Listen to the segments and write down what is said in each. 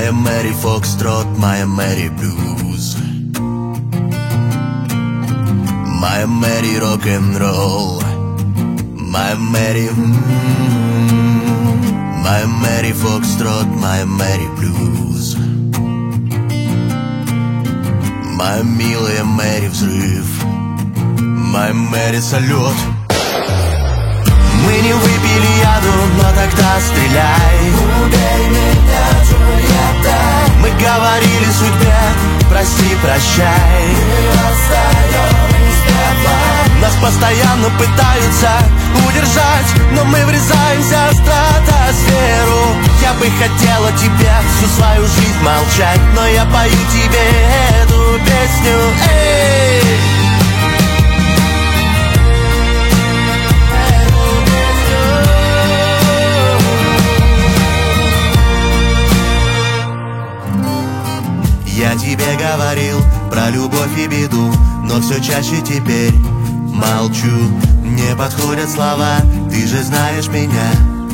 Моя Мэри Фокстрот, моя Мэри Блюз, моя Мэри рок-н-ролл, моя Мэри, моя Мэри Фокстрот, моя Мэри Блюз, моя милая Мэри Взрыв, моя Мэри Салют. Мы не выпили яду, но тогда стреляй. Убей меня, Джульетта. Мы говорили судьбе, прости, прощай. Мы восстаем из пепла. Нас постоянно пытаются удержать, но мы врезаемся в стратосферу. Я бы хотела тебе всю свою жизнь молчать, но я пою тебе эту песню. Эй! Я тебе говорил про любовь и беду, но все чаще теперь молчу. Не подходят слова, ты же знаешь меня.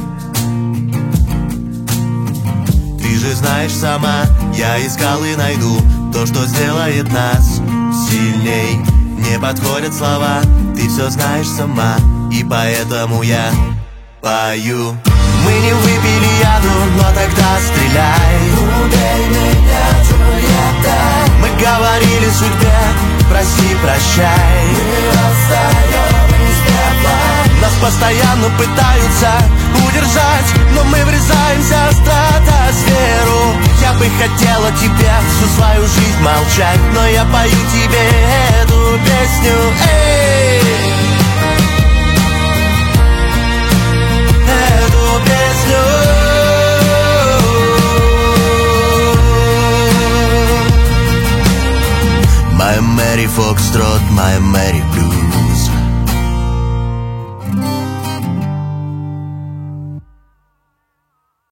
Ты же знаешь сама, я искал и найду то, что сделает нас сильней. Не подходят слова, ты все знаешь сама, и поэтому я пою. Мы не выпили яду, но тогда стреляй. Убей меня, Джульетта. Мы говорили судьбе, прости, прощай. Мы восстаем из пепла. Нас постоянно пытаются удержать, но мы врезаемся в стратосферу. Я бы хотела тебе всю свою жизнь молчать, но я пою тебе эту песню. Эй! Моя Мэри Фокстрот, моя Мэри Блюз,